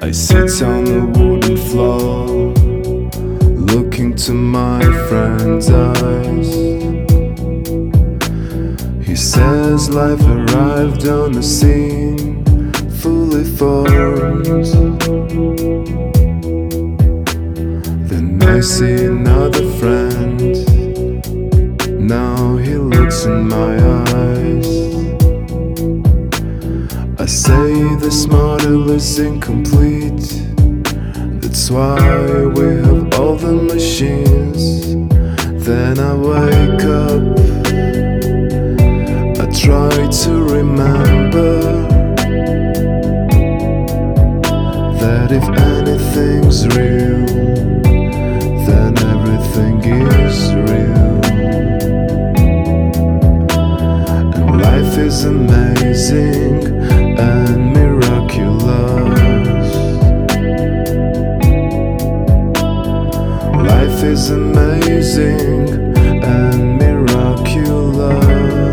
I sit on the wooden floor, looking to my friend's eyes. He says life arrived on the scene, fully formed. Then I see another friend, now he looks in my eyes. I say this model is incomplete, that's why we have all the machines. Then I wake up, I try to remember that if anything's real, then everything is real. And life is amazing and miraculous. Life is amazing and miraculous.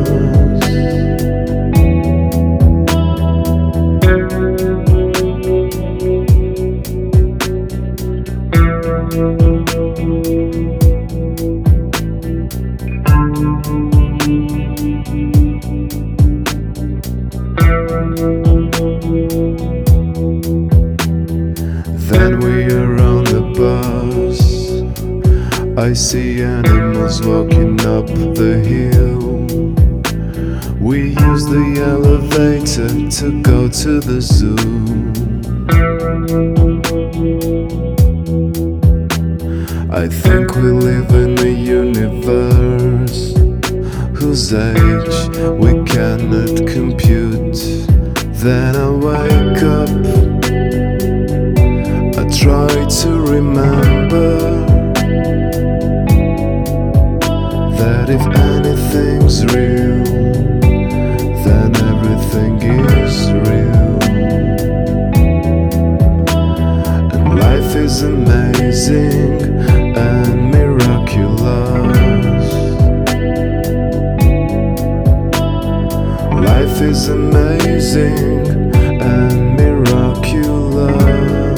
Then we are on the bus, I see animals walking up the hill. We use the elevator to go to the zoo. I think we live in a universe whose age we cannot compute. Then I wake up, I try to remember that if anything's real, then everything is real. And life is amazing and miraculous. Life is amazing and miraculous.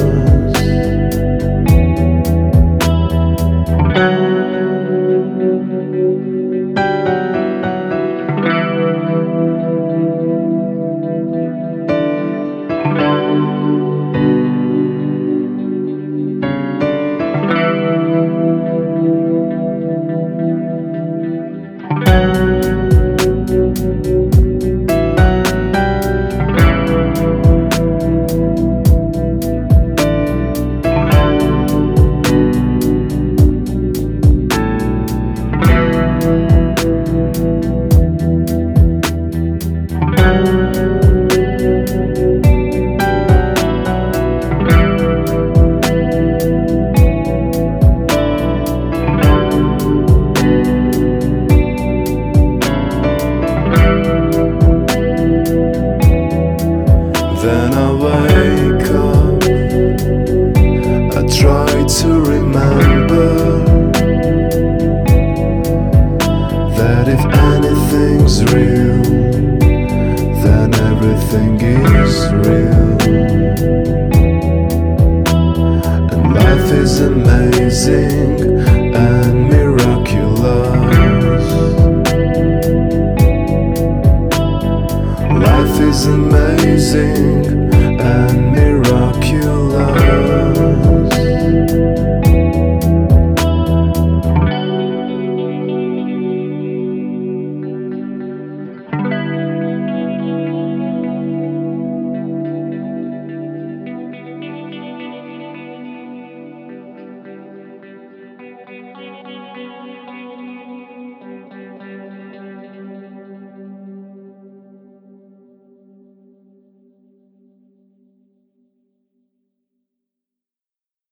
Then I wake up, I try to remember that if anything's real, then everything is real. And life is amazing and miraculous. Life is amazing